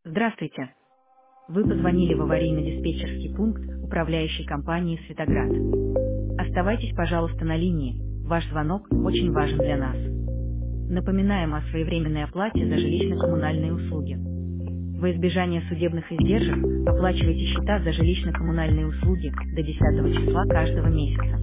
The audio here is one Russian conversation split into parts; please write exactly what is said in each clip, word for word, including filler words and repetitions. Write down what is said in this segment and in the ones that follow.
Здравствуйте. Вы позвонили в аварийно-диспетчерский пункт управляющей компании «Светоград». Оставайтесь, пожалуйста, на линии. Ваш звонок очень важен для нас. Напоминаем о своевременной оплате за жилищно-коммунальные услуги. Во избежание судебных издержек оплачивайте счета за жилищно-коммунальные услуги до десятого числа каждого месяца.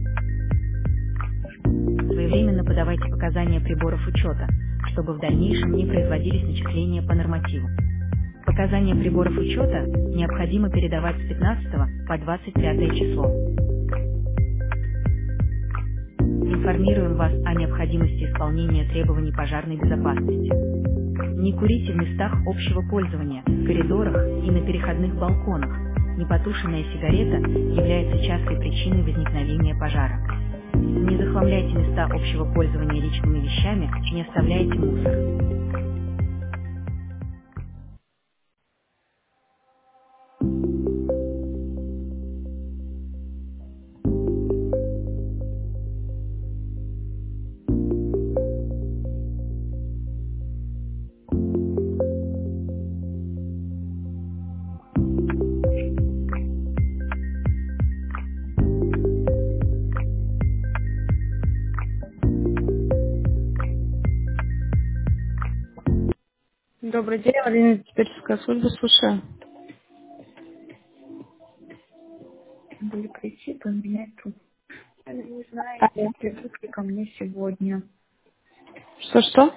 Своевременно подавайте показания приборов учета, чтобы в дальнейшем не производились начисления по нормативу. Показания приборов учета необходимо передавать с пятнадцатого по двадцать пятое число. Информируем вас о необходимости исполнения требований пожарной безопасности. Не курите в местах общего пользования, коридорах и на переходных балконах. Непотушенная сигарета является частой причиной возникновения пожара. Не захламляйте места общего пользования личными вещами, не оставляйте мусор. Добрый день, Марина, диспетчерская служба, слушаю. Были прийти поменять трубку. Я не знаю, Алло. придут ли ко мне сегодня. Что-что?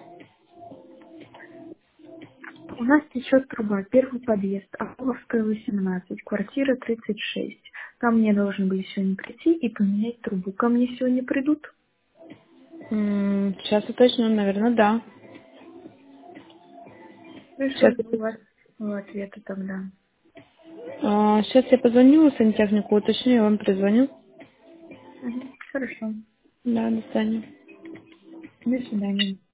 У нас течет труба, первый подъезд, Орловская, восемнадцать, квартира тридцать шесть. Ко мне должны были сегодня прийти и поменять трубу. Ко мне сегодня придут? М, Сейчас уточню, наверное, да. Ну и что Сейчас, жду у вас в ответа тогда? а, сейчас я позвоню сантехнику, уточню, я вам перезвоню. Мгм. Хорошо. Да, до свидания. До свидания.